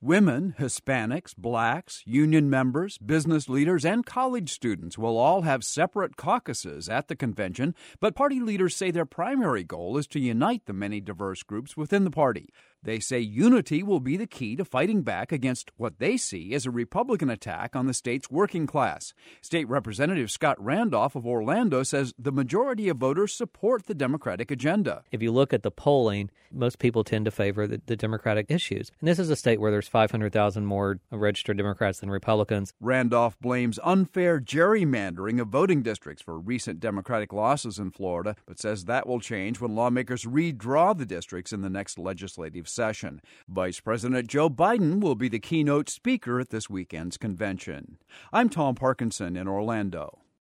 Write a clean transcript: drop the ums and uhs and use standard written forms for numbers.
Women, Hispanics, blacks, union members, business leaders, and college students will all have separate caucuses at the convention, but party leaders say their primary goal is to unite the many diverse groups within the party. They say unity will be the key to fighting back against what they see as a Republican attack on the state's working class. State Representative Scott Randolph of Orlando says the majority of voters support the Democratic agenda. If you look at the polling, most people tend to favor the Democratic issues. And this is a state where there's 500,000 more registered Democrats than Republicans. Randolph blames unfair gerrymandering of voting districts for recent Democratic losses in Florida, but says that will change when lawmakers redraw the districts in the next legislative session. Vice President Joe Biden will be the keynote speaker at this weekend's convention. I'm Tom Parkinson in Orlando.